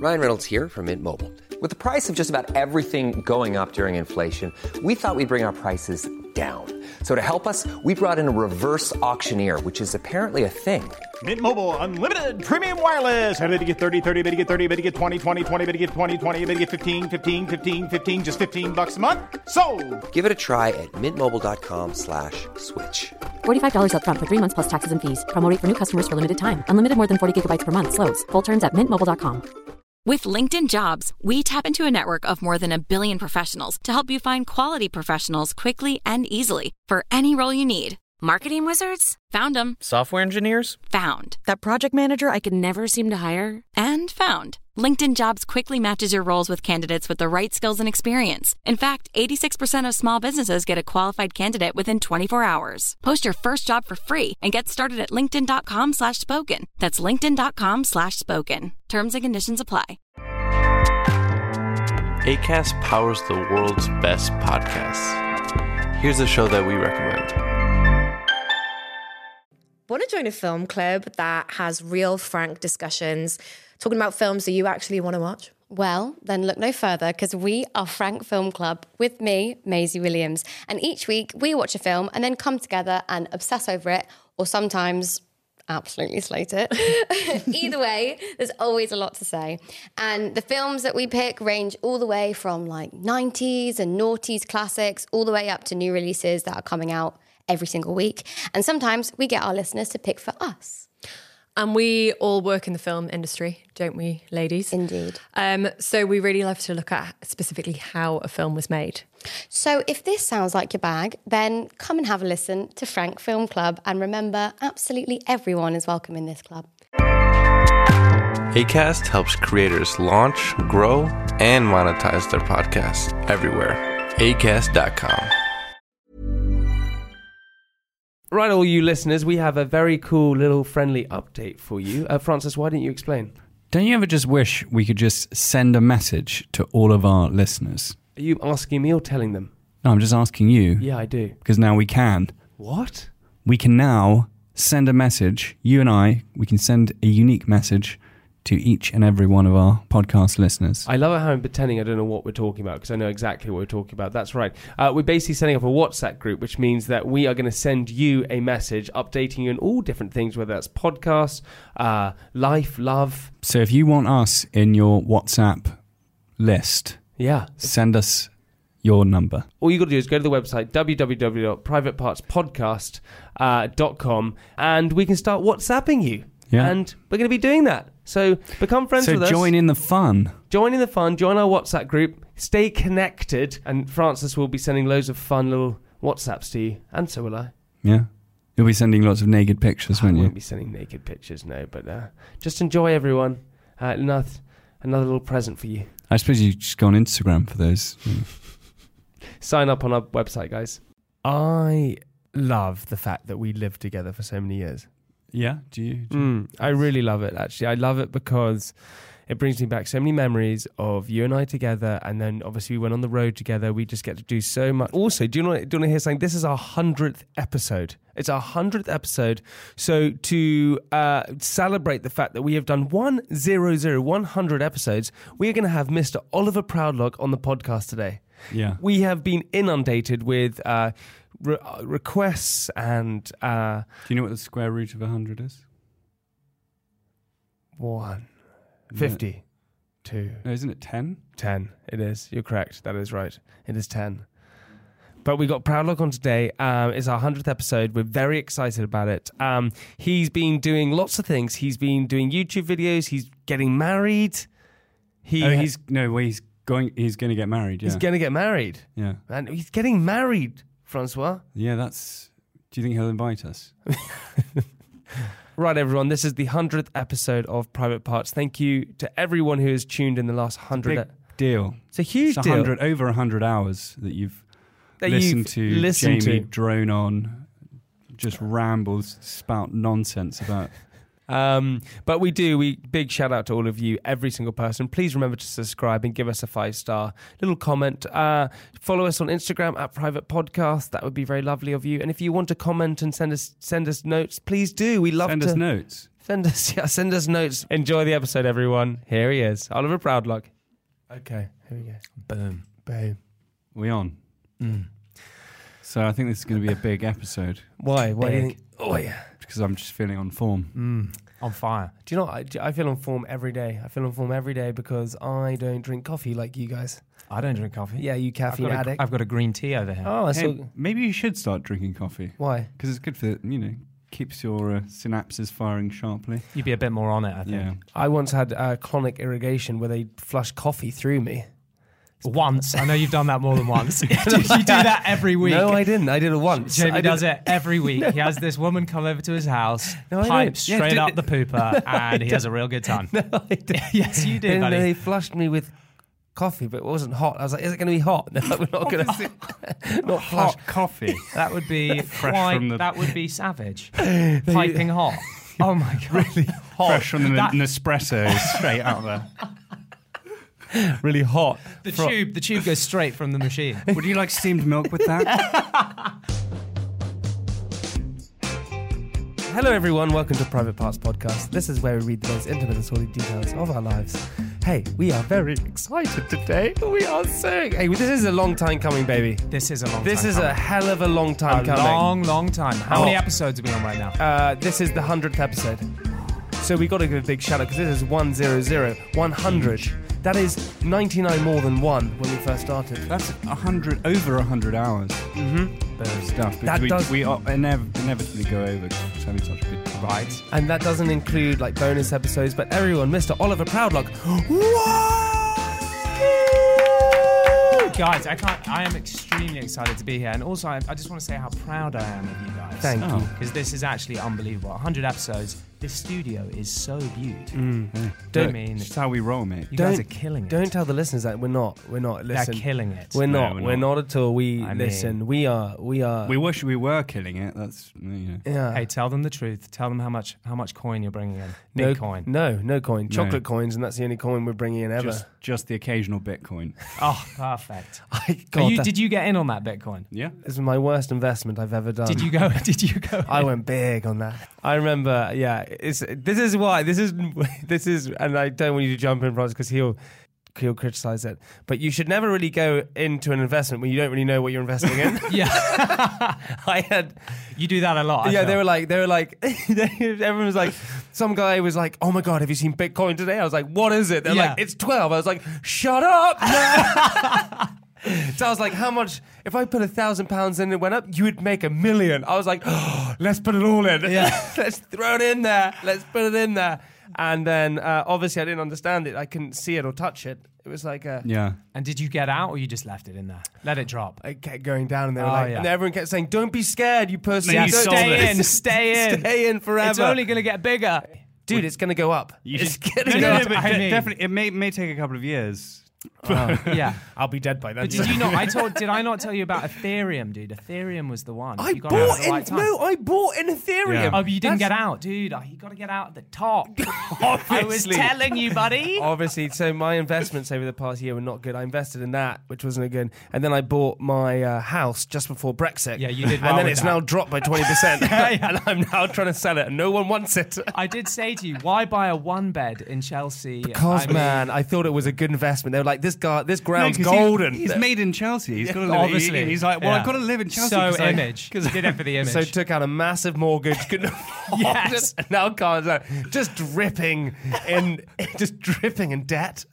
Ryan Reynolds here from Mint Mobile. With the price of just about everything going up during inflation, we thought we'd bring our prices down. So to help us, we brought in a reverse auctioneer, which is apparently a thing. Mint Mobile Unlimited Premium Wireless. How to get 30, 30, bit to get 30, bit to get 20, 20, 20, bit to get 20, 20, bit to get 15, 15, 15, 15, just $15 a month? Sold! Give it a try at mintmobile.com/switch. $45 up front for 3 months plus taxes and fees. Promo rate for new customers for limited time. Unlimited more than 40 gigabytes per month. Slows full terms at mintmobile.com. With LinkedIn Jobs, we tap into a network of more than 1 billion professionals to help you find quality professionals quickly and easily for any role you need. Marketing wizards? Found them. Software engineers? Found. That project manager I could never seem to hire? And found. LinkedIn Jobs quickly matches your roles with candidates with the right skills and experience. In fact, 86% of small businesses get a qualified candidate within 24 hours. Post your first job for free and get started at linkedin.com/spoken. That's linkedin.com/spoken. Terms and conditions apply. Acast powers the world's best podcasts. Here's a show that we recommend. Want to join a film club that has real, frank discussions, talking about films that you actually want to watch? Well, then look no further, because we are Frank Film Club with me, Maisie Williams. And each week we watch a film and then come together and obsess over it, or sometimes absolutely slate it. Either way, there's always a lot to say. And the films that we pick range all the way from like 90s and noughties classics, all the way up to new releases that are coming out every single week. And sometimes we get our listeners to pick for us. And we all work in the film industry, don't we, ladies? Indeed. So we really love to look at specifically how a film was made. So if this sounds like your bag, then come and have a listen to Frank Film Club. And remember, absolutely everyone is welcome in this club. Acast helps creators launch, grow, and monetize their podcasts everywhere. Acast.com. Right, all you listeners, we have a very cool little friendly update for you. Francis, why don't you explain? Don't you ever just wish we could just send a message to all of our listeners? Are you asking me or telling them? No, I'm just asking you. Yeah, I do. Because now we can. What? We can now send a message, you and I, we can send a unique message to each and every one of our podcast listeners. I love how I'm pretending I don't know what we're talking about, because I know exactly what we're talking about. That's right. We're basically setting up a WhatsApp group, which means that we are going to send you a message updating you on all different things, whether that's podcasts, life, love. So if you want us in your WhatsApp list, send us your number. All you got to do is go to the website www.privatepartspodcast.com and we can start WhatsApping you. Yeah. And we're going to be doing that. So become friends with us. So join in the fun. Join in the fun. Join our WhatsApp group. Stay connected. And Francis will be sending loads of fun little WhatsApps to you. And so will I. Yeah. You'll be sending lots of naked pictures, won't you? I won't be sending naked pictures, no. But just enjoy, everyone. Another little present for you. I suppose you just go on Instagram for those. Sign up on our website, guys. I love the fact that we lived together for so many years. Yeah, do you? I really love it, actually. I love it because it brings me back so many memories of you and I together, and then obviously we went on the road together. We just get to do so much. Also, do you want to hear something? This is our 100th episode. It's our 100th episode. So to celebrate the fact that we have done 100 episodes, we are going to have Mr. Oliver Proudlock on the podcast today. Yeah. We have been inundated with requests and... Do you know what the square root of 100 is? 1. 50. 2. No, isn't it 10? 10. It is. You're correct. That is right. It is 10. But we got Proudlock on today. It's our 100th episode. We're very excited about it. He's been doing lots of things. He's been doing YouTube videos. He's getting married. He's going to get married. Yeah. He's going to get married. Yeah. And he's getting married, Francois. Yeah, do you think he'll invite us? Right, everyone, this is the 100th episode of Private Parts. Thank you to everyone who has tuned in the last 100. Big deal. It's a huge deal. Over 100 hours that you've listened to Jamie drone on, just rambles, spout nonsense about But we big shout out to all of you, every single person. Please remember to subscribe and give us a 5-star little comment. Follow us on Instagram at Private Podcast. That would be very lovely of you. And if you want to comment and send us notes, please do. We love Send to us notes. Send us notes. Enjoy the episode, everyone. Here he is, Oliver Proudlock. Okay, here we go. Boom. We on? So I think this is going to be a big episode. Why? Why do you think? Oh yeah. Because I'm just feeling on form. On fire. Do you know what? I feel on form every day. I feel on form every day because I don't drink coffee like you guys. I don't drink coffee. Yeah, you caffeine addict. I've got a green tea over here. Oh, Hey, maybe you should start drinking coffee. Why? Because it's good for, keeps your synapses firing sharply. You'd be a bit more on it, I think. Yeah. I once had chronic irrigation where they flushed coffee through me. Once. I know you've done that more than once. You do that every week. No, I didn't. I did it once. Jamie does it every week. He has this woman come over to his house, pipe straight up the pooper, and he has a real good time. No, I didn't. Yes, you did, buddy. They flushed me with coffee, but it wasn't hot. I was like, is it going to be hot? They're like, we're not going to. Not Hot coffee. That would be that would be savage. Piping hot. Oh my god. Really hot. Fresh from the Nespresso straight out there. Really hot. The tube goes straight from the machine. Would you like steamed milk with that? Hello everyone, welcome to Private Parts Podcast. This is where we read the most intimate and sordid details of our lives. Hey, we are very excited today. We are so... Hey, this is a long time coming, baby. This is a long time This is coming. a hell of a long time coming. Long time. How many episodes are we on right now? This is the 100th episode. So we got to give a big shout out because this is 100. 100. That is 99 more than one when we first started. That's over 100 hours. Stuff. We inevitably go over because we're having such a good time. Right. And that doesn't include like bonus episodes, but everyone, Mr. Oliver Proudlock. Guys, I am extremely excited to be here, and also I just want to say how proud I am of you guys. Thank you. Because this is actually unbelievable. 100 episodes. This studio is so beautiful. That's how we roll, mate. You guys are killing it. Don't tell the listeners that we're not. Listen, They're killing it. We're No, not. we're We're not. not at all. We We are. We wish we were killing it. That's Yeah. Hey, tell them the truth. Tell them how much coin you're bringing in. No Bitcoin. No coin. No. Chocolate coins, and that's the only coin we're bringing in ever. Just the occasional Bitcoin. Oh, perfect. God, Did you get in on that Bitcoin? Yeah. this is my worst investment I've ever done. Did you go? I went big on that. I remember. Yeah. This is, and I don't want you to jump in, Bronze, because he'll criticize it. But you should never really go into an investment when you don't really know what you're investing in. Yeah. You do that a lot. I Yeah, feel. they were like, everyone was like, some guy was like, oh my God, have you seen Bitcoin today? I was like, what is it? They're Yeah. like, it's 12. I was like, shut up. So I was like, how much, if I put £1,000 in and it went up, you would make $1 million. I was like, oh, let's put it all in. Yeah. Let's throw it in there. Let's put it in there. And then obviously I didn't understand it. I couldn't see it or touch it. It was like Yeah. And did you get out, or you just left it in there? Let it drop. I kept going down, and they were Oh, like, yeah. and everyone kept saying, "Don't be scared, you pussy. Yeah, Don't- stay in, stay in. stay in forever. It's only going to get bigger. Dude, it's going to go up. It's gonna No, go up. but I mean- definitely, it may take a couple of years. Yeah. I'll be dead by then. But did you not? Did I not tell you about Ethereum, dude? Ethereum was the one. I You got out bought at the right time. I bought an Ethereum. Yeah. Oh, but you didn't That's- get out, dude. You got to get out at the top. Obviously. I was telling you, buddy. Obviously, so my investments over the past year were not good. I invested in that, which wasn't good, and then I bought my house just before Brexit. Yeah, you did well and then with it's that. now dropped by 20%, and I'm now trying to sell it, and no one wants it. I did say to you, why buy a one bed in Chelsea? Because, I mean, man, I thought it was a good investment. They were like, this ground's 'cause golden. He's made in Chelsea. He's got to live. Obviously. He's like, well, Yeah. I've got to live in Chelsea. So 'cause I- image. He did it for the image. So took out a massive mortgage, couldn't afford Yes. it, and now car's out, just dripping in debt.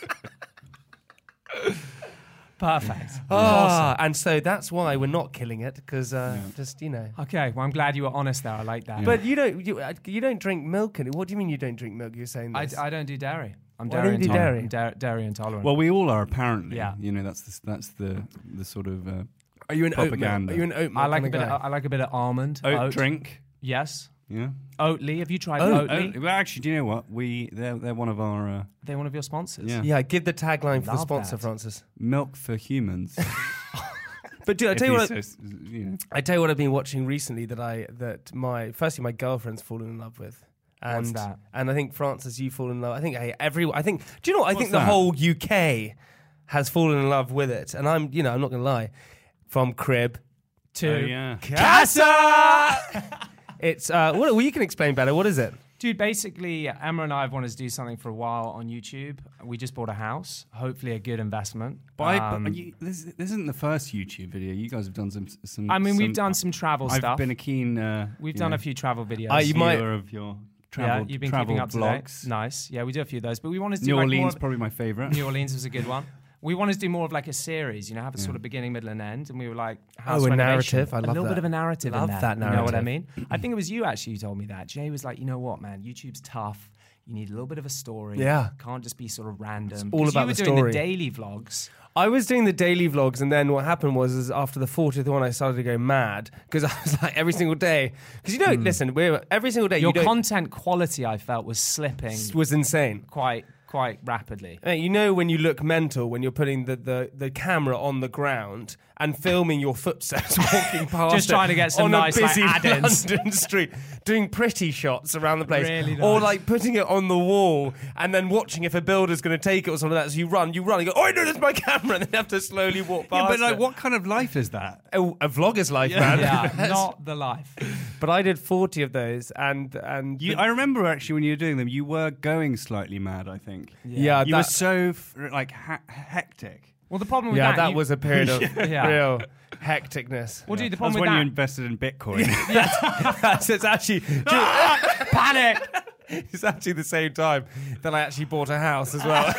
Perfect. And so that's why we're not killing it, because just Okay, well, I'm glad you were honest there. I like that. But you don't drink milk. What do you mean you don't drink milk? You're saying this. I don't do dairy. I'm Why dairy don't you do intolerant. I'm dairy intolerant. Well, we all are apparently. Yeah. That's the sort of Are you an propaganda. Are you an oat milk I like a kind bit. of guy? I like a bit of almond. oat drink. Yes. Yeah. Oatly. Have you tried Oatly? Well, actually, do you know what? They're one of our They're one of your sponsors. yeah. Yeah, give the tagline for the Love sponsor, that. Francis. milk for humans. But dude, I If tell you he's what. so- you know. I tell you what I've been watching recently that my girlfriend's fallen in love with. And, What's that? And I think, Francis, you fall in love. I think everyone. Do you know what? I think the that? whole UK has fallen in love with it. And I'm not going to lie. From Crib to Casa. It's well, you can explain better. What is it? Dude, basically, Emma and I have wanted to do something for a while on YouTube. We just bought a house, hopefully a good investment. This isn't the first YouTube video. You guys have done some. I mean, we've done some travel stuff. I've been a keen. We've done a few travel videos. You might of your travel. You've been travel keeping up to vlogs. date. Nice. Yeah, we do a few of those, but we wanted to do New like Orleans, more probably my favorite. New Orleans was a good one. We wanted to do more of like a series, have a sort of beginning, middle, and end. And we were like, house a renovation. narrative. I love a little that. bit of a narrative. Love in there. that You know what I narrative. mean? I think it was you actually who told me that. Jay was like, you know what, man, YouTube's tough. You need a little bit of a story. Yeah. Can't just be sort of random. It's all about you were the doing story. the daily vlogs. I was doing the daily vlogs, and then what happened was after the 40th one, I started to go mad because I was like every single day. Because listen, every single day. Your content quality, I felt, was slipping. Was insane. Quite rapidly. When you look mental when you're putting the camera on the ground and filming your footsteps walking past Just trying to get some on nice, a busy add-ins. London street, doing pretty shots around the place, Really or nice. like putting it on the wall and then watching if a builder's going to take it or something like that. So you run, you go, oh no, there's my camera, and then you have to slowly walk past. But like, it. what kind of life is that? A vlogger's life, man. Yeah, not the life. But I did 40 of those, and I remember actually when you were doing them, you were going slightly mad. I think. Yeah, you were so hectic. Well, the problem with that was a period of Yeah. real hecticness. Well, dude, the That's problem with when that... you invested in Bitcoin. So it's actually Panic! it's actually the same time that I actually bought a house as well.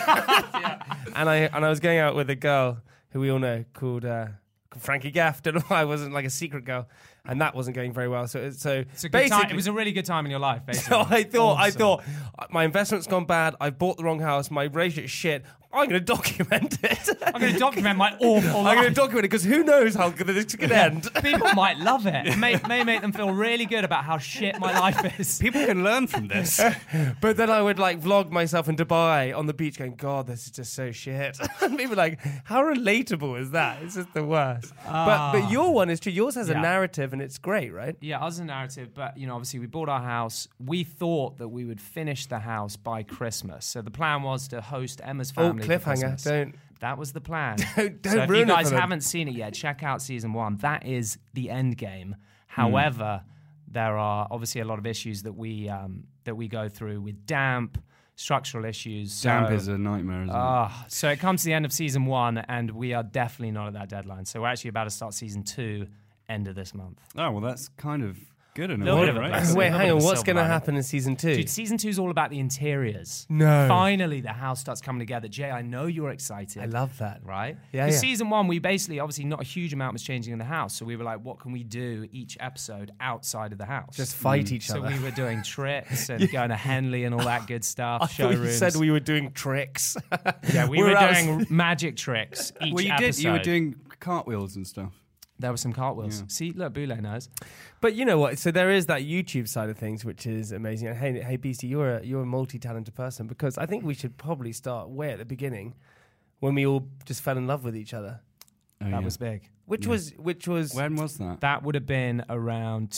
And I was going out with a girl who we all know called Frankie Gaff. Don't know why I wasn't like a secret girl, and that wasn't going very well. So It's a good basically, time. It was a really good time in your life, basically. so I thought my investment's gone bad. I bought the wrong house. My relationship's shit. I'm going to document it. I'm going to document my awful I'm life. going to document it because who knows how good this could end. People might love it. It may make them feel really good about how shit my life is. People can learn from this. But then I would like vlog myself in Dubai on the beach going, God, this is just so shit. And people are like, how relatable is that? It's just the worst. But your one is true. Yours has a Yeah. narrative and it's great, right? Yeah, us a narrative, but obviously we bought our house. We thought that we would finish the house by Christmas. So the plan was to host Emma's family. for cliffhanger. Christmas. Don't. That was the plan. Don't so if ruin you it guys for them. haven't seen it yet, check out season 1. That is the end game. However, there are obviously a lot of issues that we go through with damp, structural issues. Damp so, is a nightmare, isn't it? So it comes to the end of season 1, and we are definitely not at that deadline. So we're actually about to start season 2 end of this month. Oh, well, that's kind of good in a Little way, bit of a right? blessing. Wait, a hang bit on. of a What's silver going to lining. happen in season 2? Dude, season 2 is all about the interiors. No. Finally, the house starts coming together. Jay, I know you're excited. I love that. Right? Yeah, Because yeah. season 1, we basically, obviously, not a huge amount was changing in the house. So we were like, what can we do each episode outside of the house? Just fight each So other. we were doing tricks and going to Henley and all that good stuff. I thought you showrooms. said we were doing tricks. Yeah, we were doing magic tricks each Well, you episode. did. You were doing cartwheels and stuff. There were some cartwheels. See, look, Boulay knows. But you know what? So there is that YouTube side of things, which is amazing. And hey, Beastie, you're a multi-talented person because I think we should probably start way at the beginning when we all just fell in love with each other. Oh, That was big. Which was When was that? That would have been around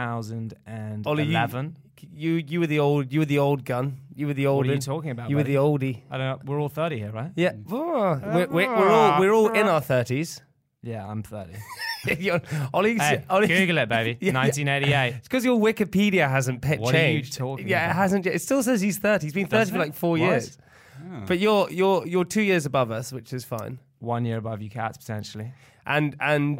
2011. Ollie, you were the old gun. You were the old. What are you talking about? You were buddy? the oldie. I don't know. We're all 30 here, right? Yeah, we're all in our 30s. Yeah, I'm 30. Ollie, Hey, Google it, baby. Yeah. 1988. It's because your Wikipedia hasn't What are you changed. talking Yeah, about? it hasn't. It still says he's 30. He's been 30 Doesn't for it? like 4 What? years. But you're 2 years above us, which is fine. 1 year above you cats, potentially. And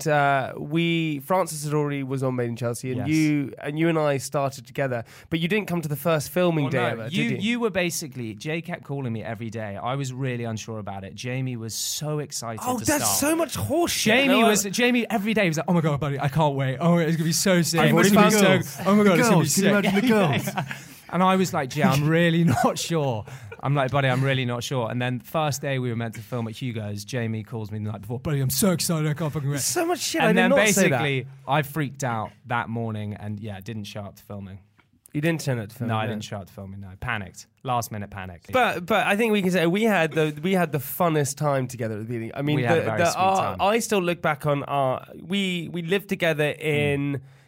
Francis was on Made in Chelsea, and Yes. you and I started together, but you didn't come to the first filming day ever, did you? You were basically, Jay kept calling me every day. I was really unsure about it. Jamie was so excited Oh, to that's start. so much horseshit. Jamie every day was like, oh my God, buddy, I can't wait. Oh, it's going to be so sick. I've already It's gonna be found so- Oh my God, it's going to be Can you sick. imagine the girls? And I was like, Jay, I'm really not sure. I'm like, buddy, I'm really not sure. And then first day we were meant to film at Hugo's, Jamie calls me the night before, buddy, I'm so excited, I can't fucking wait. So much shit. And I did then not say that. basically, I freaked out that morning and didn't show up to filming. You didn't turn it to film. No, I didn't show up to filming. No, panicked. Last minute panic. But I think we can say we had the funnest time together at the beginning. I mean, We had a very sweet time. I still look back on we lived together in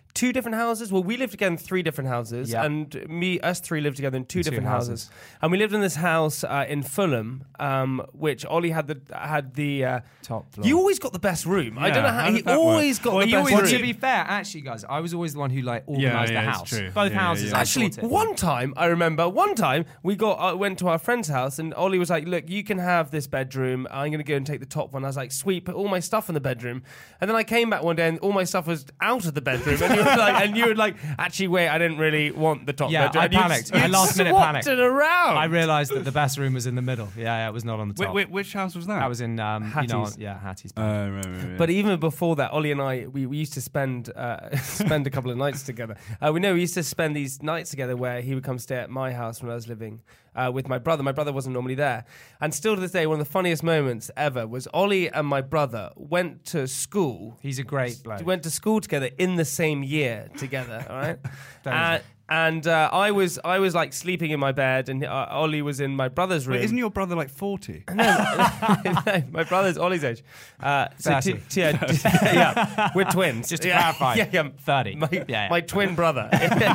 2 different houses. Well, we lived together in 3 different houses, Yep. and us 3 lived together in 2 different houses. And we lived in this house in Fulham, which Ollie had the top floor. You always got the best room. I don't know how how he did that always work? got Well, the he best always- room. Well, to be fair, actually, guys, I was always the one who organised the it's house. true. Both Yeah, houses. yeah. I Actually, sorted. one time I remember. One time we went to our friend's house, and Ollie was like, "Look, you can have this bedroom. I'm going to go and take the top one." I was like, "Sweet, put all my stuff in the bedroom." And then I came back one day, and all my stuff was out of the bedroom. And you were like, "Actually, wait, I didn't really want the top Yeah, bedroom." I And you panicked. you I last minute swapped panicked. it around. I realised that the best room was in the middle. Yeah, it was not on the top. Which house was that? That was in Hattie's. Hattie's. Right. But even before that, Ollie and I, we used to spend spend a couple of nights together. We used to spend these nights together where he would come stay at my house when I was living with my brother. My brother wasn't normally there. And still to this day, one of the funniest moments ever was Ollie and my brother went to school. He's a great bloke. Went to school together in the same year together, all right? Don't And I was like sleeping in my bed, and Ollie was in my brother's room. Wait, isn't your brother like 40? No, my brother's Ollie's age. 30. Yeah, we're twins. Just to clarify, 30. My twin brother.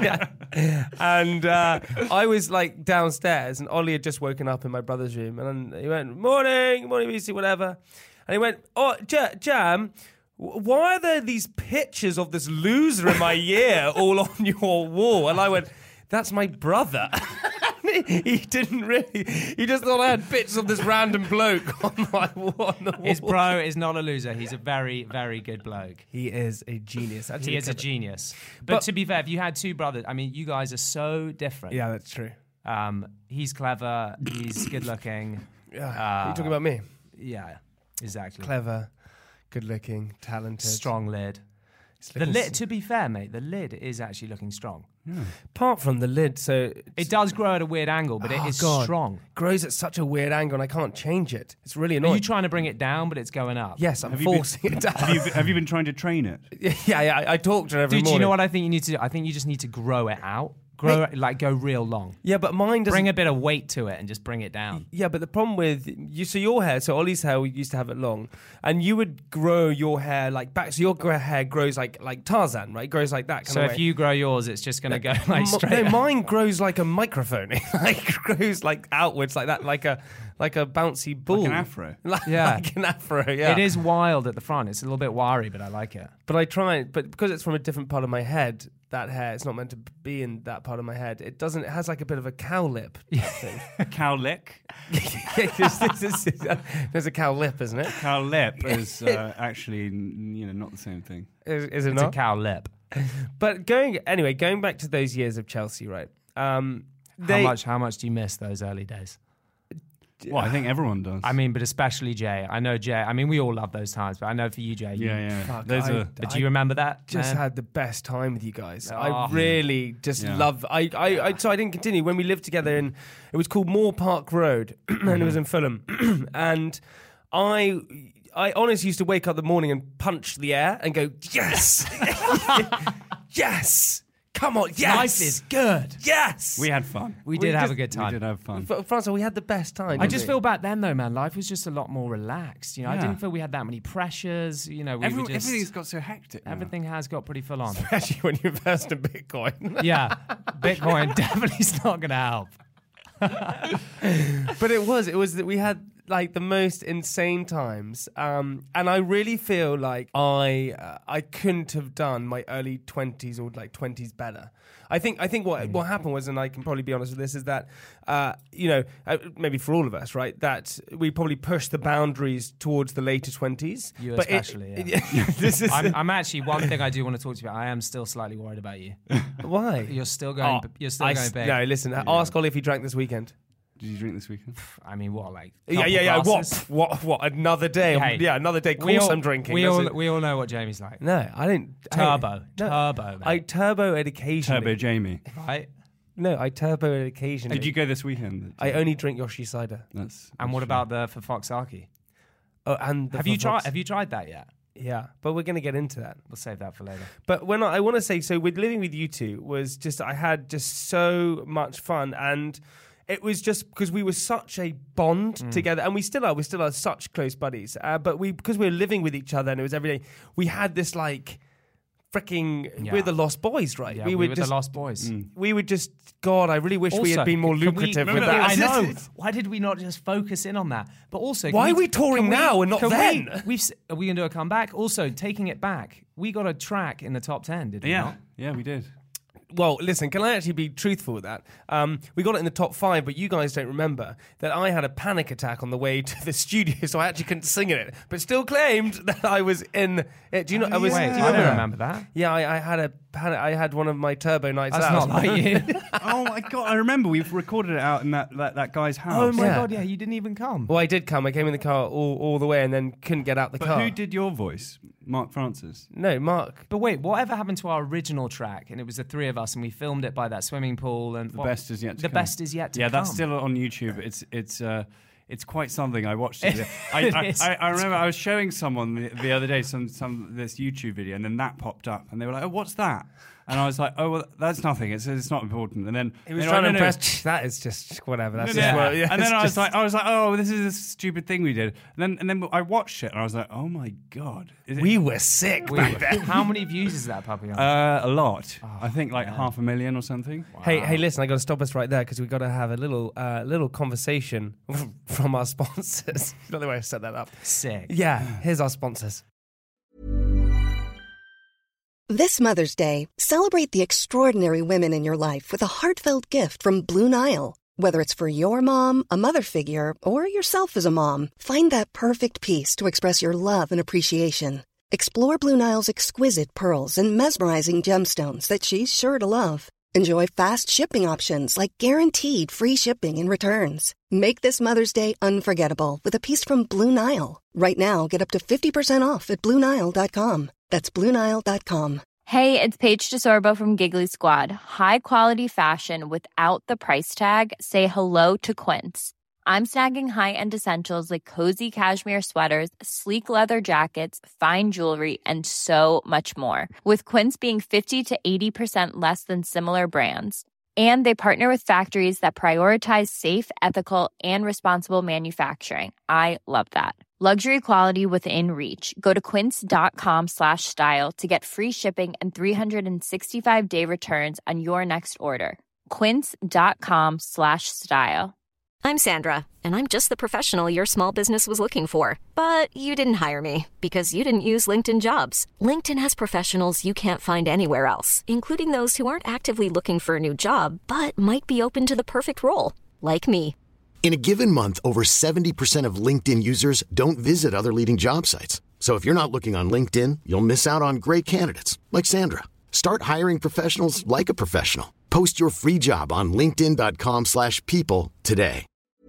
And I was like downstairs, and Ollie had just woken up in my brother's room, and he went, morning, BC, whatever. And he went, oh, Jam, why are there these pictures of this loser in my year all on your wall? And I went, that's my brother. He didn't really. He just thought I had pictures of this random bloke on my wall. On the wall. His bro is not a loser. He's a very, very good bloke. He is a genius. Actually, He is a genius. But to be fair, if you had 2 brothers, I mean, you guys are so different. Yeah, that's true. He's clever. He's good looking. Are you talking about me? Yeah, exactly. Clever, good looking, talented. Strong lid. The lid, to be fair, mate, the lid is actually looking strong. Apart from the lid, so it does grow at a weird angle, but it is strong. Grows at such a weird angle, and I can't change it. It's really annoying. Are you trying to bring it down, but it's going up? Yes, I'm forcing it down. Have you been trying to train it? Yeah, I talk to her every Dude, morning. do you know what I think you need to do? I think you just need to grow it out. Go real long. Yeah, but mine doesn't. Bring a bit of weight to it and just bring it down. Yeah, but the problem with your hair, so Ollie's hair, we used to have it long, and you would grow your hair like back, so your hair grows like Tarzan, right? Grows like that. So if you grow yours, it's just going to go like straight. No, mine grows like a microphone. Like grows like outwards like that, like a bouncy ball, like an afro. Like an afro. Yeah, it is wild at the front. It's a little bit wiry, but I like it. But I try, but because it's from a different part of my head, that hair, it's not meant to be in that part of my head. It doesn't. It has like a bit of a cow lip thing. A cow lick? There's a cow lip, isn't it? Cow lip is actually, not the same thing. Is it It's not? a cow lip. But going back to those years of Chelsea, right? How much do you miss those early days? Well, I think everyone does. I mean, but especially Jay. I know Jay. I mean, we all love those times, but I know for you, Jay. Yeah. But do you remember that? Just man? had the best time with you guys. Oh. I really just love. So I didn't continue when we lived together in. It was called Moore Park Road, and it was in Fulham. And I honestly used to wake up in the morning and punch the air and go, yes, yes. Come on, yes! Life is good. Yes! We had fun. We did have a good time. We did have fun. Francois, we had the best time. I just feel back then, though, man. Life was just a lot more relaxed. I Yeah. didn't feel we had that many pressures. Everything's got so hectic now. Everything has got pretty full on. Especially when you invest in Bitcoin. Yeah, Bitcoin definitely is not going to help. But it was that we had like the most insane times, and I really feel like I couldn't have done my early 20s or like 20s better. I think what happened was, and I can probably be honest with this, is that maybe for all of us, right, that we probably pushed the boundaries towards the later 20s. You especially, yeah. I'm actually, one thing I do want to talk to you about. I am still slightly worried about you. Why? You're still going. You're still going big. No, listen. Ask Ollie if he drank this weekend. Did you drink this weekend? I mean, what, like yeah. glasses? What? Another day? Hey, yeah, another day. Of course, I'm drinking. We all know what Jamie's like. No, I didn't. Turbo. Man. I turbo it occasionally. Turbo Jamie. Right? No, I turbo it occasionally. Did you go this weekend? I only drink Yoshi cider. And what about the for Foxaki? Oh, and have you tried that yet? Yeah, but we're going to get into that. We'll save that for later. But when I want to say, so with living with you two was just, I had just so much fun, and it was just because we were such a bond together, and we still are such close buddies. But because we were living with each other and it was every day, we had this like we're the Lost Boys, right? Yeah, we were the Lost Boys. We would just, God, I really wish we had been more lucrative with that. I know. Why did we not just focus in on that? But also, why are we touring now and not then? Are we going to do a comeback? Also, taking it back, we got a track in the top 10, did we not? Yeah, we did. Well, listen, can I actually be truthful with that? We got it in the top 5, but you guys don't remember that I had a panic attack on the way to the studio, so I actually couldn't sing in it, but still claimed that I was in it. Do you know? I don't remember that. Yeah, I had a panic. I had one of my turbo nights That's out. not like you. Oh my God, I remember we've recorded it out in that guy's house. Oh my God, yeah, you didn't even come. Well, I did come. I came in the car all the way and then couldn't get out the car. But who did your voice? Mark Francis? No, Mark. But wait, whatever happened to our original track? And it was the three of us, and we filmed it by that swimming pool. And the best is yet to come. The best is yet to come. Yeah, that's still on YouTube. It's quite something. I watched it. I remember I was showing someone the other day some this YouTube video, and then that popped up, and they were like, "Oh, what's that?" And I was like, "Oh, well, that's nothing. It's not important." And then he was trying to impress. That is just whatever. That's just what, and then I was like, "Oh, this is a stupid thing we did." And then I watched it, and I was like, "Oh my God, we were sick back then." How many views is that, Papillon? A lot. I think like 500,000 or something. Wow. Hey, listen! I got to stop us right there because we got to have a little conversation from our sponsors. Not the way I set that up. Sick. Yeah, here's our sponsors. This Mother's Day, celebrate the extraordinary women in your life with a heartfelt gift from Blue Nile. Whether it's for your mom, a mother figure, or yourself as a mom, find that perfect piece to express your love and appreciation. Explore Blue Nile's exquisite pearls and mesmerizing gemstones that she's sure to love. Enjoy fast shipping options like guaranteed free shipping and returns. Make this Mother's Day unforgettable with a piece from Blue Nile. Right now, get up to 50% off at BlueNile.com. That's BlueNile.com. Hey, it's Paige DeSorbo from Giggly Squad. High quality fashion without the price tag. Say hello to Quince. I'm snagging high-end essentials like cozy cashmere sweaters, sleek leather jackets, fine jewelry, and so much more. With Quince being 50 to 80% less than similar brands. And they partner with factories that prioritize safe, ethical, and responsible manufacturing. I love that. Luxury quality within reach. Go to quince.com/style to get free shipping and 365-day returns on your next order. Quince.com/style. I'm Sandra, and I'm just the professional your small business was looking for. But you didn't hire me because you didn't use LinkedIn Jobs. LinkedIn has professionals you can't find anywhere else, including those who aren't actively looking for a new job, but might be open to the perfect role, like me. In a given month, over 70% of LinkedIn users don't visit other leading job sites. So if you're not looking on LinkedIn, you'll miss out on great candidates like Sandra. Start hiring professionals like a professional. Post your free job on linkedin.com/people today.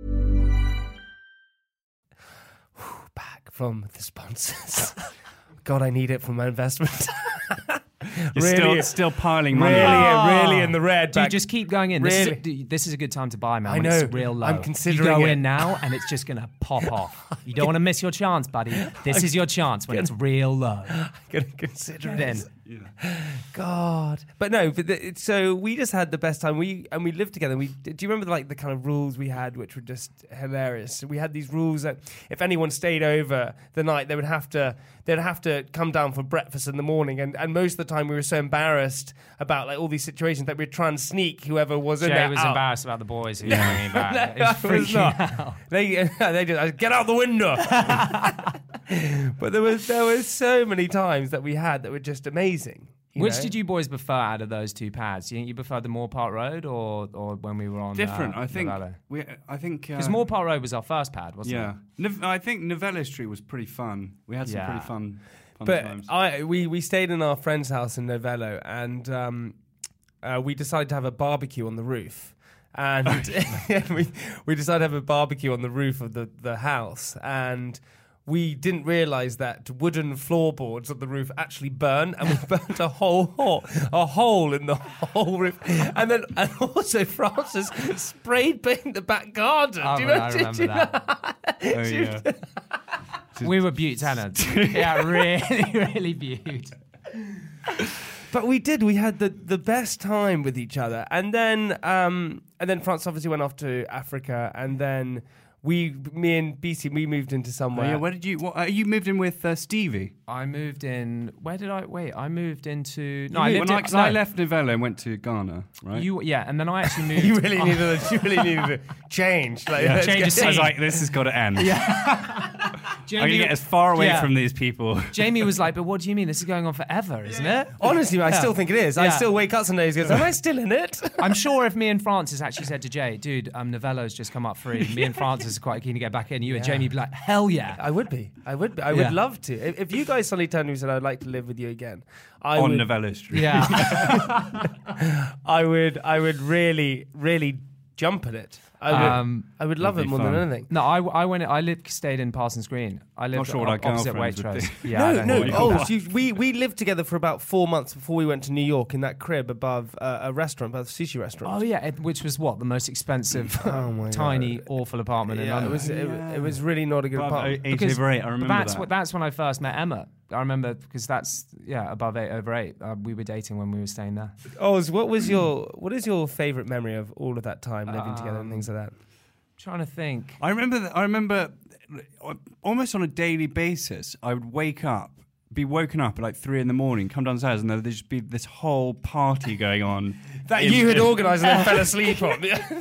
Back from the sponsors. God, I need it for my investment. You're still piling money. Really in the red. Do you just keep going in? Really? This is a good time to buy, man. I when know. It's real low. I'm considering you go it. in now, and it's just going to pop off. You don't want to miss your chance, buddy. This is your chance when it's real low. I'm going to consider it. Then. Yeah. God, but no. So we just had the best time. We lived together. Do you remember the kind of rules we had, which were just hilarious? We had these rules that if anyone stayed over the night, they'd have to come down for breakfast in the morning. And most of the time, we were so embarrassed about all these situations that we'd try and sneak whoever was in there. Jay was embarrassed about the boys who were bringing back. No, It was freaking out. They just get out the window. But there was so many times that we had that were just amazing. Which did you boys prefer out of those two pads? Do you think you preferred the Moore Park Road or when we were on different? I think Novello? Because Moore Park Road was our first pad, wasn't it? I think Novello Street was pretty fun. We had some pretty fun times. We stayed in our friend's house in Novello, and we decided to have a barbecue on the roof. And we decided to have a barbecue on the roof of the house, and we didn't realise that wooden floorboards on the roof actually burn, and we burnt a hole in the whole roof. And also Francis sprayed paint the back garden. Oh, Do you know? I remember that. Oh, yeah. We were beaut tenants. Yeah, really, really beaut. But we did. We had the best time with each other, and then France obviously went off to Africa, and then me and BC, we moved into somewhere. Oh, yeah, where did you? You moved in with Stevie. I moved in. Where did I? Wait, I moved into. No, I left Novello and went to Ghana, right? And then I actually moved. you really needed to change. Like, change the scene. I was like, this has got to end. Yeah. I'm going to get as far away from these people. Jamie was like, but what do you mean? This is going on forever, isn't it? Honestly, I still think it is. I still wake up some days and go, am I still in it? I'm sure if me and Francis actually said to Jay, dude, Novello's just come up free. Me and Francis are quite keen to get back in. You and Jamie would be like, hell yeah. I would be. I would love to. If you guys suddenly turned to me and said, I'd like to live with you again. On Novello Street. Yeah. I would really, really jump at it. I would love it more than anything. No, I stayed in Parsons Green. I lived opposite Waitrose. We lived together for about 4 months before we went to New York in that crib above a restaurant, above a sushi restaurant. Oh yeah, which was what, the most expensive, tiny, awful apartment in London. It was really not a good apartment. 8 over 8. I remember that's when I first met Emma. I remember because that's above 8 over 8. We were dating when we were staying there. Oz, what is your favourite memory of all of that time living together and things like that? Trying to think. I remember almost on a daily basis, I would be woken up at like 3 a.m, come downstairs, and there'd just be this whole party going on that you had organised and then fell asleep on.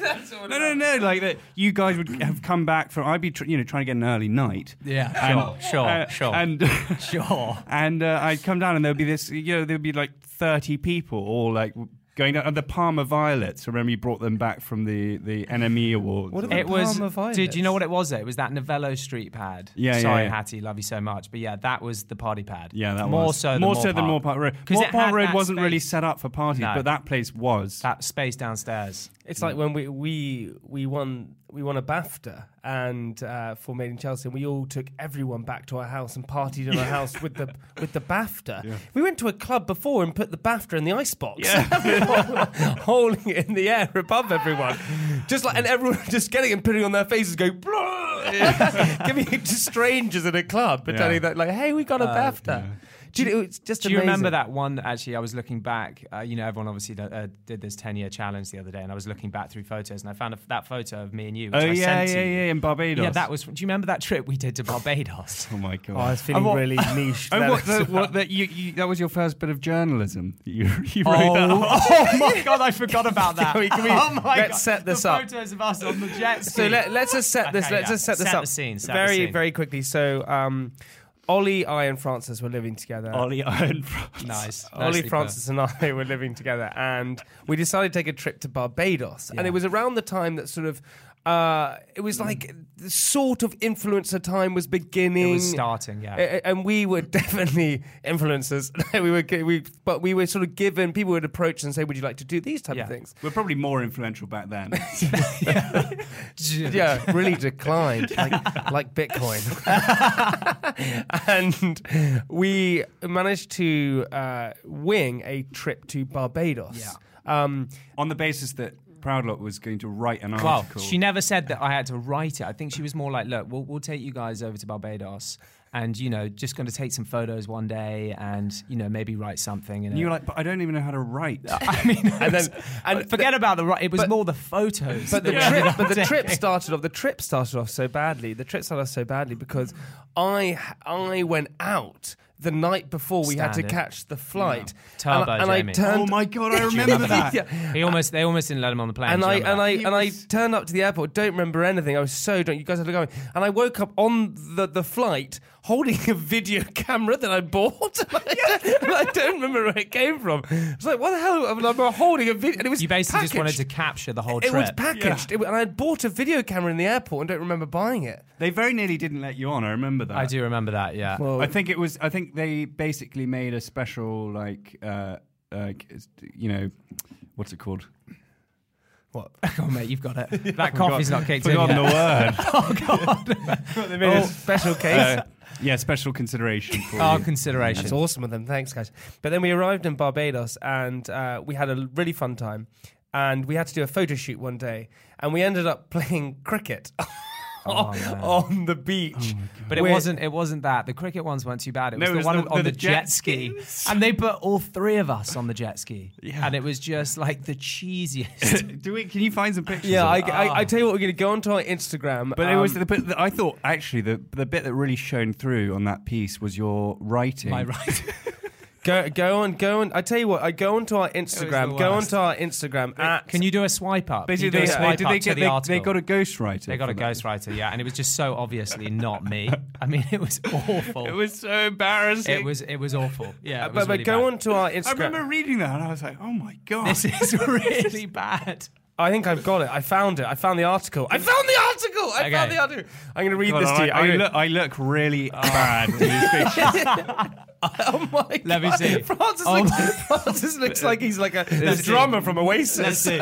No. Like that, you guys would have come back from. I'd be trying to get an early night. Yeah, sure, and sure. And I'd come down, and there'd be this. There'd be like 30 people all like. Going down, and the Parma Violets. Remember, you brought them back from the NME Awards. What are the Parma Violets? Dude, you know what it was? It was that Novello Street pad. Sorry, Hattie, love you so much, but yeah, that was the party pad. Yeah, that more was so than Moore Park Road. Moore Park Road wasn't really set up for parties, but that place was. That space downstairs. It's like when we won a BAFTA and for Made in Chelsea, and we all took everyone back to our house and partied in our house with the BAFTA. Yeah. We went to a club before and put the BAFTA in the icebox, holding it in the air above everyone, and everyone just getting it and putting it on their faces, going giving it to strangers in a club, pretending that like, hey, we got a BAFTA. Yeah. Do you remember that one? Actually, I was looking back. Everyone obviously did this 10-year challenge the other day, and I was looking back through photos, and I found that photo of me and you. Which I sent to you. In Barbados. Yeah, that was. Do you remember that trip we did to Barbados? Oh my god! I was feeling really niche. That was your first bit of journalism. You wrote that. Oh my god! I forgot about that. Let's set this up. Photos of us on the jet ski. So let's just set this. Let's just set this up. Very quickly. So. Ollie, I, and Francis were living together. Ollie, I, and Francis. Nice. Ollie, Francis, and I were living together, and we decided to take a trip to Barbados. Yeah. And it was around the time that sort of, it was like the sort of influencer time was beginning. It was starting, yeah. And we were definitely influencers. But we were sort of given, people would approach and say, would you like to do these type of things? We're probably more influential back then. Really declined, like Bitcoin. And we managed to wing a trip to Barbados. Yeah. On the basis that Proudlock was going to write an article. Well, she never said that I had to write it. I think she was more like, look, we'll take you guys over to Barbados and, just going to take some photos one day and, maybe write something. And you were like, but I don't even know how to write. I mean, forget about the write. It was more the photos. But the trip started off so badly. The trip started off so badly because I went out the night before we had to catch the flight. Yeah. Turbo, Jamie. Oh my god, I remember that. They almost didn't let him on the plane. And I turned up to the airport. Don't remember anything. I was so drunk. You guys had to go. And I woke up on the flight holding a video camera that I bought. And I don't remember where it came from. I was like, what the hell? I'm holding a video. And it was you basically packaged. just wanted to capture the whole trip. It was packaged. And I had bought a video camera in the airport and don't remember buying it. They very nearly didn't let you on. I remember that. I do remember that, yeah. Well, I think they basically made a special, what's it called? What? Oh, mate, you've got it. That coffee's not kicked in yet. Forgotten the word. Oh, God. They made a special case. Special consideration for you. Consideration. That's awesome of them. Thanks, guys. But then we arrived in Barbados and we had a really fun time. And we had to do a photo shoot one day. And we ended up playing cricket on the beach. But it wasn't that. The cricket ones weren't too bad. It was No, the it was one the- on the the jet ski. skis. And they put all three of us on the jet ski. Yeah. And it was just like the cheesiest. Can you find some pictures? Yeah, of it? I tell you what, we're going to go onto our Instagram. But it was I thought actually the bit that really shone through on that piece was your writing. My writing. Go on. I tell you what, I go onto our Instagram. Go worst. onto our Instagram at. Can you do a swipe up? Basically, Can you do a swipe up to the article? they got a ghostwriter. They got a for that. ghostwriter, yeah, and it was just so obviously not me. I mean, it was awful. It was so embarrassing. It was awful. Yeah, it was but really go bad. onto our I Instagram. remember reading that and I was like, oh my god, This is really bad. I think I've got it. I found it. I found the article. I found the article. I'm going to read God, this to you. I look really bad in these pictures. Oh my god. Let me see. Francis looks like he's like the drummer from Oasis. Let's see.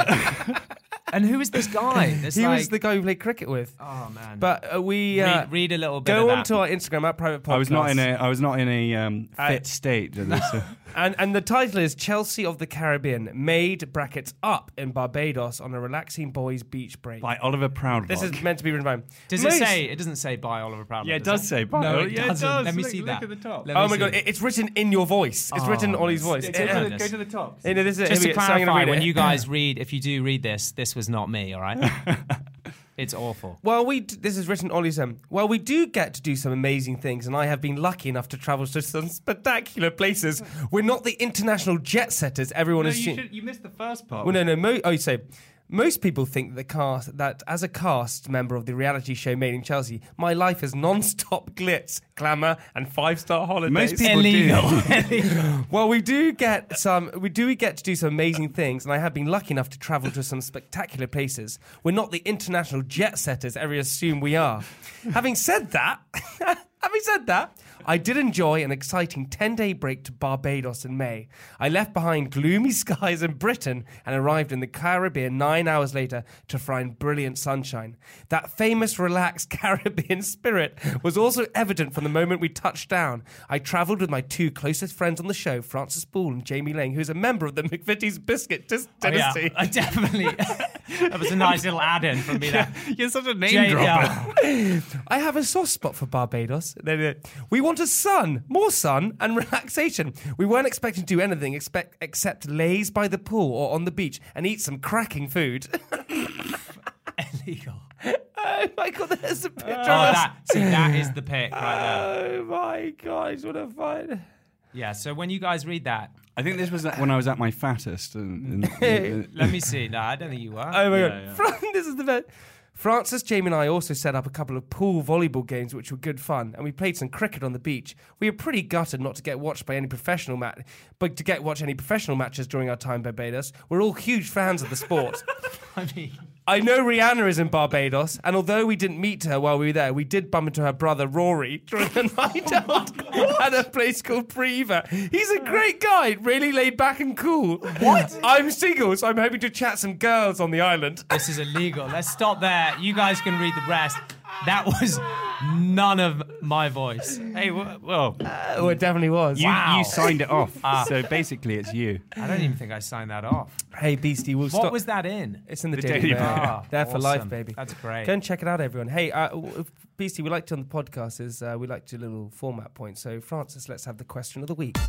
And who is this guy? He was the guy we played cricket with. Oh man! But we read a little bit. go of onto our Instagram at Private Podcast. I was not in a fit state. And the title is Chelsea of the Caribbean, made brackets up in Barbados on a relaxing boys' beach break. By Oliver Proudlock. This is meant to be written by him. Does it say? It doesn't say by Oliver Proudlock. Yeah, it does say by. No, it yeah, doesn't. it does. Let me Look- see look that. at the top. Let me Oh my see. god, it's written in your voice. It's written in Ollie's voice. Go to the top. This is it. Just Here to we go. So I'm gonna clarify, read when it. you guys read, if you do read this was not me. All right. It's awful. Well, this is written Ollie's. Well, we do get to do some amazing things, and I have been lucky enough to travel to some spectacular places. We're not the international jet setters everyone assumes. You missed the first part. Well, no. Most people think that as a cast member of the reality show Made in Chelsea, my life is non-stop glitz, glamour, and 5-star holidays. Most people Illegal. Well, we do get to do some amazing things, and I have been lucky enough to travel to some spectacular places. We're not the international jet setters everyone assume we are. Having said that, I did enjoy an exciting 10-day break to Barbados in May. I left behind gloomy skies in Britain and arrived in the Caribbean 9 hours later to find brilliant sunshine. That famous relaxed Caribbean spirit was also evident from the moment we touched down. I travelled with my two closest friends on the show, Francis Ball and Jamie Lang, who's a member of the McVitie's Biscuit Dynasty. I definitely. That was a nice little add-in from me there. You're such a name dropper. I have a soft spot for Barbados. We wanted sun, more sun, and relaxation. We weren't expecting to do anything except laze by the pool or on the beach and eat some cracking food. Illegal. Oh my god, there's a picture of that is the pic right there. Oh my gosh, what a fun. Yeah, so when you guys read that, I think this was when I was at my fattest. let me see. No, I don't think you were. Oh my god, this is the best. Francis, Jamie and I also set up a couple of pool volleyball games which were good fun, and we played some cricket on the beach. We were pretty gutted not to get watched by any professional but to get watch any professional matches during our time in Barbados. We're all huge fans of the sport. I know Rihanna is in Barbados, and although we didn't meet her while we were there, we did bump into her brother Rory during a night out at a place called Preva. He's a great guy, really laid back and cool. What? I'm single, so I'm hoping to chat some girls on the island. This is illegal. Let's stop there. You guys can read the rest. That was none of my voice. Hey, well, it definitely was. You signed it off, so basically it's you. I don't even think I signed that off. Hey, Beastie, we'll stop. What was that in? It's in the Daily Daily Mail. Mail. There for Awesome. life, baby. That's great. Go and check it out, everyone. Hey, Beastie, we like to on the podcast is we like to do a little format point. So, Francis, let's have the question of the week.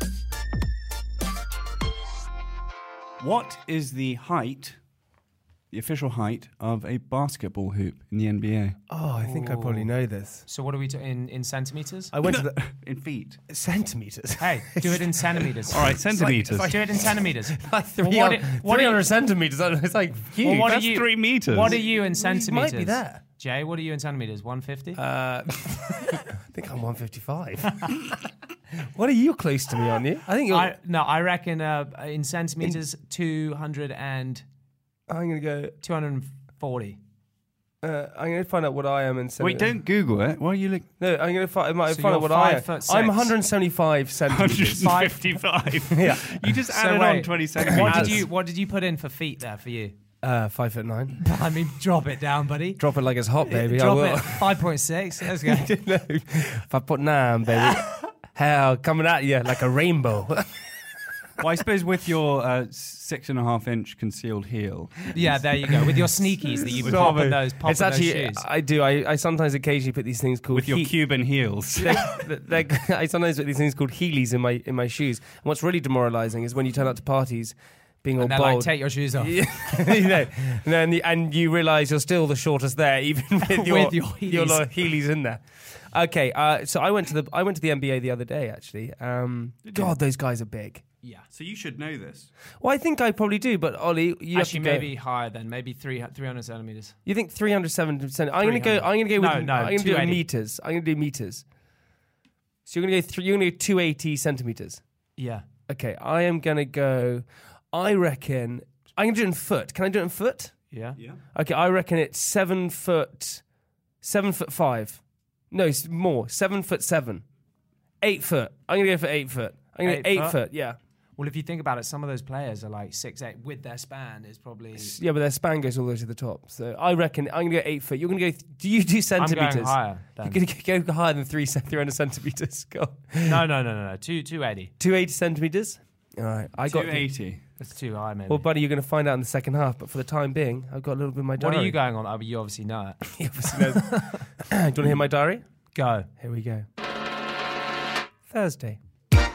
What is the official height of a basketball hoop in the NBA? Oh, I think I probably know this. So what are we in centimeters? I went to the in feet. Centimeters. Hey, do it in centimeters. All right, centimeters. Do it in centimeters. Like Well, 300 centimeters. It's like huge. Well, what That's are you, 3 meters. What are you in centimeters? Might be there. Jay, what are you in centimeters? 150? I think I'm 155. What are you close to me on you? I think you're... I reckon in centimeters 200 and I'm going to go... 240. I'm going to find out what I am in Wait, don't Google it. Why are you looking? No, I'm going to find So out you're what I am. 5'6". I'm 175 centimeters. 155. Yeah. You just So added wait, on 20 centimeters. What did you put in for feet there for you? 5'9". I mean, drop it down, buddy. Drop it like it's hot, baby. Drop I will. it. 5.6. Let's go. No, 5'9", baby. Hell, coming at you like a rainbow. Well, I suppose with your 6.5-inch concealed heel. Yeah, there you go. With your sneakies that you would pop in those It's actually, shoes. I do. I sometimes occasionally put these things called With your Cuban heels. I sometimes put these things called Heelys in my shoes. And what's really demoralising is when you turn up to parties being all and they're bold. like, take your shoes off. You know, and you realise you're still the shortest there, even with your Heelys in there. Okay, so I went to the NBA the other day. Actually, God, those guys are big. Yeah. So you should know this. Well, I think I probably do, but Ollie, you actually have to go. maybe higher than maybe 300 centimeters. You think 370 centimeters? I'm going to go with. No, I'm going to do 280. meters. I'm going to do meters. So you're going to go 280 centimeters. Yeah. Okay, I am going to go. I reckon I'm going to do it in foot. Can I do it in foot? Yeah. Okay, I reckon it's 7 foot 5. No, it's more. 7'7". 8 foot. I'm going to go for 8 foot. I'm going to go 8 foot. Yeah. Well, if you think about it, some of those players are like 6'8" with their span is probably. Yeah, but their span goes all the way to the top. So I reckon I'm going to go 8 foot. You're going to go. Do you do centimeters? I'm going higher. You're going to go higher than 300 centimeters. Go on. No. 280. 280 centimeters. All right, I got 280. That's too high, maybe. Well, buddy, you're going to find out in the second half. But for the time being, I've got a little bit in my diary. What are you going on? Oh, you obviously know it. You obviously know. Do you want to hear my diary? Go. Here we go. Thursday.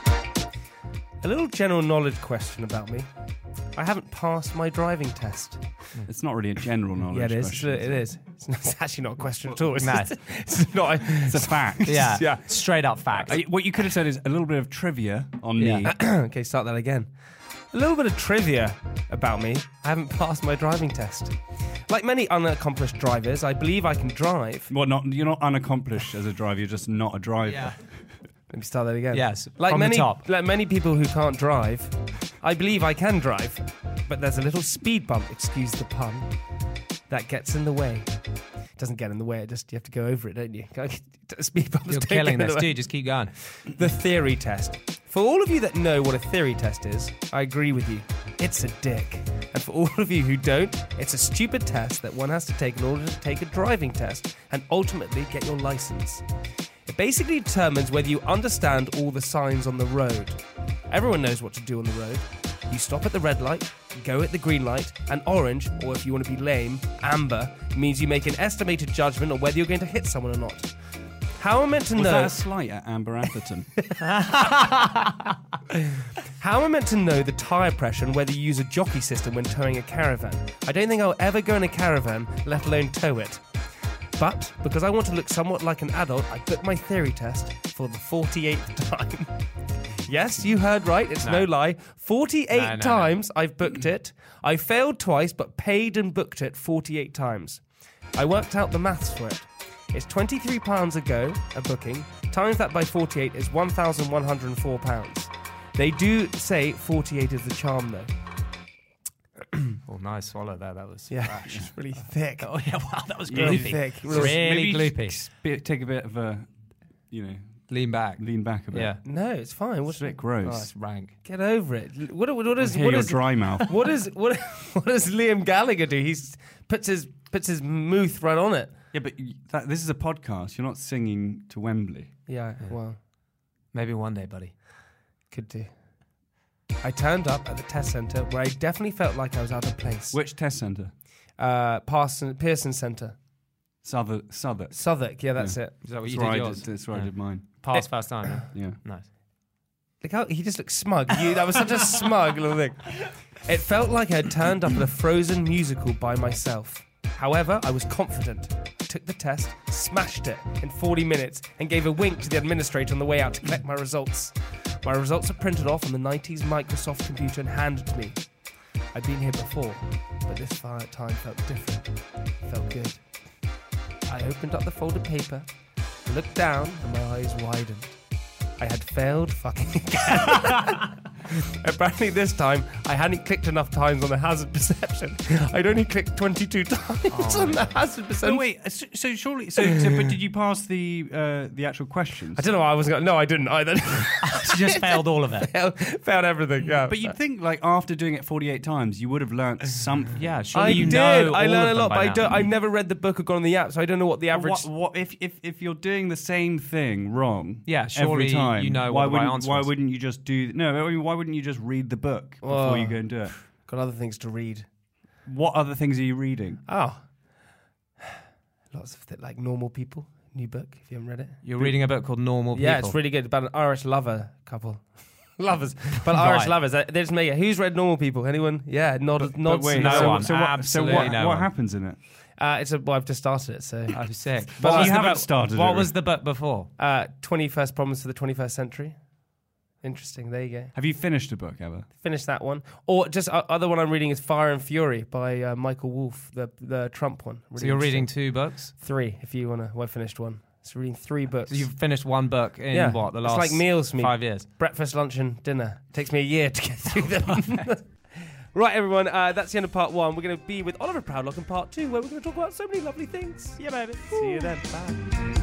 A little general knowledge question about me. I haven't passed my driving test. It's not really a general knowledge Yeah, it is. question. It is. It's actually not a question at all. It's, No. it's not. It's a fact. Yeah. Straight up fact. What you could have said is a little bit of trivia on me. Okay, start that again. A little bit of trivia about me. I haven't passed my driving test. Like many unaccomplished drivers, I believe I can drive. Well, you're not unaccomplished as a driver. You're just not a driver. Yeah. Let me start that again. Yes, like from many, the top. Like many people who can't drive, I believe I can drive, but there's a little speed bump, excuse the pun, that gets in the way. It doesn't get in the way, you have to go over it, don't you? Speed bumps You're don't killing get in this, the way. dude. Just keep going. The theory test. For all of you that know what a theory test is, I agree with you. It's a dick. And for all of you who don't, it's a stupid test that one has to take in order to take a driving test and ultimately get your license. It basically determines whether you understand all the signs on the road. Everyone knows what to do on the road. You stop at the red light, go at the green light, and orange, or if you want to be lame, amber, means you make an estimated judgment on whether you're going to hit someone or not. How am I meant to Was know? that a slight at Amber Atherton? How am I meant to know the tyre pressure and whether you use a jockey system when towing a caravan? I don't think I'll ever go in a caravan, let alone tow it. But because I want to look somewhat like an adult, I booked my theory test for the 48th time. Yes, you heard right. It's no lie. 48 times I've booked it. I failed twice, but paid and booked it 48 times. I worked out the maths for it. It's £23 a booking. Times that by 48 is £1,104. They do say 48 is the charm, though. Oh, nice swallow there. That was it's really thick. Oh yeah, wow, that was Really gloopy. thick. Really Maybe gloopy. take a bit of a, Lean back. lean back a bit. Yeah. No, it's fine. It's a bit gross. Oh, It's rank. get over it. What is Hear your dry mouth. what does Liam Gallagher do? He puts his mooth right on it. Yeah, but this is a podcast. You're not singing to Wembley. Yeah, well, Maybe one day, buddy. could do. I turned up at the test centre where I definitely felt like I was out of place. Which test centre? Pearson Centre. Southwark. Yeah, that's it. Is that what That's you where did I yours? did. That's where I did mine. Pass first time. Yeah? Yeah. Nice. Look how he just looks smug. That was such a smug little thing. It felt like I had turned up at a Frozen musical by myself. However, I was confident. I took the test, smashed it in 40 minutes, and gave a wink to the administrator on the way out to collect my results. My results are printed off on the 90s Microsoft computer and handed to me. I'd been here before, but this time felt different. Felt good. I opened up the folded paper, looked down, and my eyes widened. I had failed fucking again. Apparently this time, I hadn't clicked enough times on the hazard perception. I'd only clicked 22 times on the hazard perception. Oh, wait, so surely... but did you pass the actual questions? I don't know why I wasn't going to... No, I didn't either. She just failed all of it. Failed everything, yeah. But you'd think, like, after doing it 48 times, you would have learnt something. Yeah, surely I you did. know I all learned of a lot, them by but now. I never read the book or gone on the app, so I don't know what the average... What if you're doing the same thing wrong Yeah, surely every time, you know why what the right wouldn't answer why is. wouldn't you just do... No, I mean, Why wouldn't you just read the book before you go and do it? Got other things to read. What other things are you reading? Oh, lots of like Normal People, new book. If you haven't read it, You're reading a book called Normal People. Yeah, it's really good about an Irish lover couple. Lovers, but Irish lovers. They just make it. Who's read Normal People? Anyone? Yeah, nods. wait, no one. Absolutely no what one. happens in it? I've just started it, so I'm sick. But you haven't started it. What was the book before? 21st Problems for the 21st Century. Interesting. There you go. Have you finished a book ever? Finished that one. Or just other one I'm reading is Fire and Fury by Michael Wolff, the Trump one. Really so you're reading 2 books? 3, if you want to. Well, I finished one. So reading 3 books. So you've finished 1 book in what, the last it's like meals for me. 5 years? Breakfast, lunch and dinner. It takes me a year to get through them. Right, everyone, that's the end of part 1. We're going to be with Oliver Proudlock in part 2, where we're going to talk about so many lovely things. Yeah, baby. Ooh. See you then. Bye.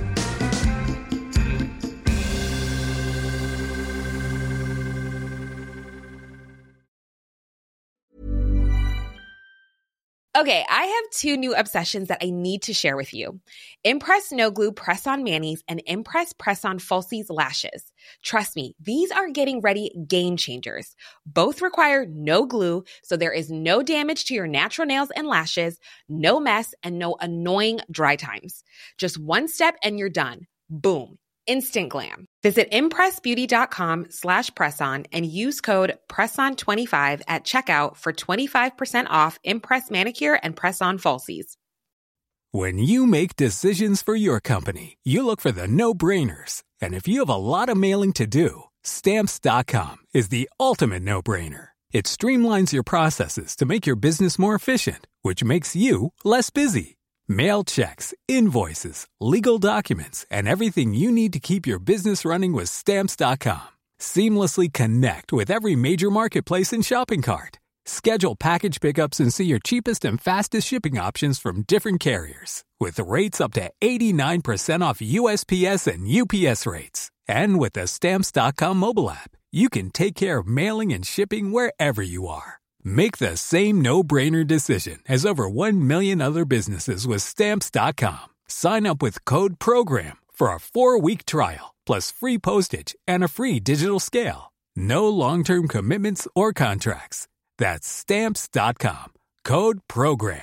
Okay, I have 2 new obsessions that I need to share with you. Impress No Glue Press-On Manis and Impress Press-On Falsies Lashes. Trust me, these are getting ready game changers. Both require no glue, so there is no damage to your natural nails and lashes, no mess, and no annoying dry times. Just 1 step and you're done. Boom. Instant glam. Visit impressbeauty.com/presson and use code PRESSON25 at checkout for 25% off Impress Manicure and Press-On Falsies. When you make decisions for your company, you look for the no-brainers. And if you have a lot of mailing to do, Stamps.com is the ultimate no-brainer. It streamlines your processes to make your business more efficient, which makes you less busy. Mail checks, invoices, legal documents, and everything you need to keep your business running with Stamps.com. Seamlessly connect with every major marketplace and shopping cart. Schedule package pickups and see your cheapest and fastest shipping options from different carriers. With rates up to 89% off USPS and UPS rates. And with the Stamps.com mobile app, you can take care of mailing and shipping wherever you are. Make the same no-brainer decision as over 1 million other businesses with Stamps.com. Sign up with code PROGRAM for a 4-week trial, plus free postage and a free digital scale. No long-term commitments or contracts. That's Stamps.com. Code PROGRAM.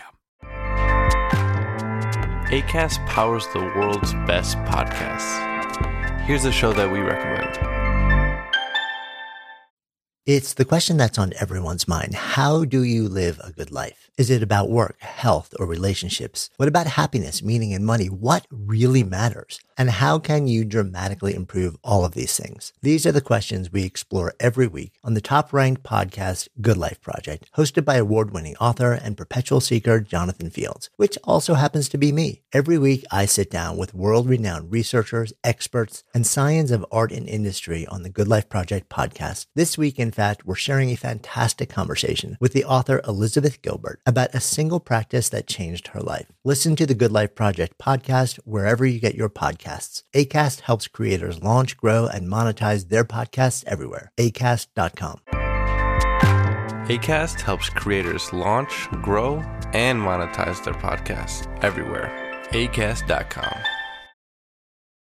Acast powers the world's best podcasts. Here's a show that we recommend. It's the question that's on everyone's mind. How do you live a good life? Is it about work, health, or relationships? What about happiness, meaning, and money? What really matters? And how can you dramatically improve all of these things? These are the questions we explore every week on the top-ranked podcast, Good Life Project, hosted by award-winning author and perpetual seeker Jonathan Fields, which also happens to be me. Every week, I sit down with world-renowned researchers, experts, and science of art and industry on the Good Life Project podcast. This week, in fact, we're sharing a fantastic conversation with the author Elizabeth Gilbert about a single practice that changed her life. Listen to the Good Life Project podcast wherever you get your podcasts. Acast helps creators launch, grow, and monetize their podcasts everywhere. Acast.com. Acast helps creators launch, grow, and monetize their podcasts everywhere. Acast.com.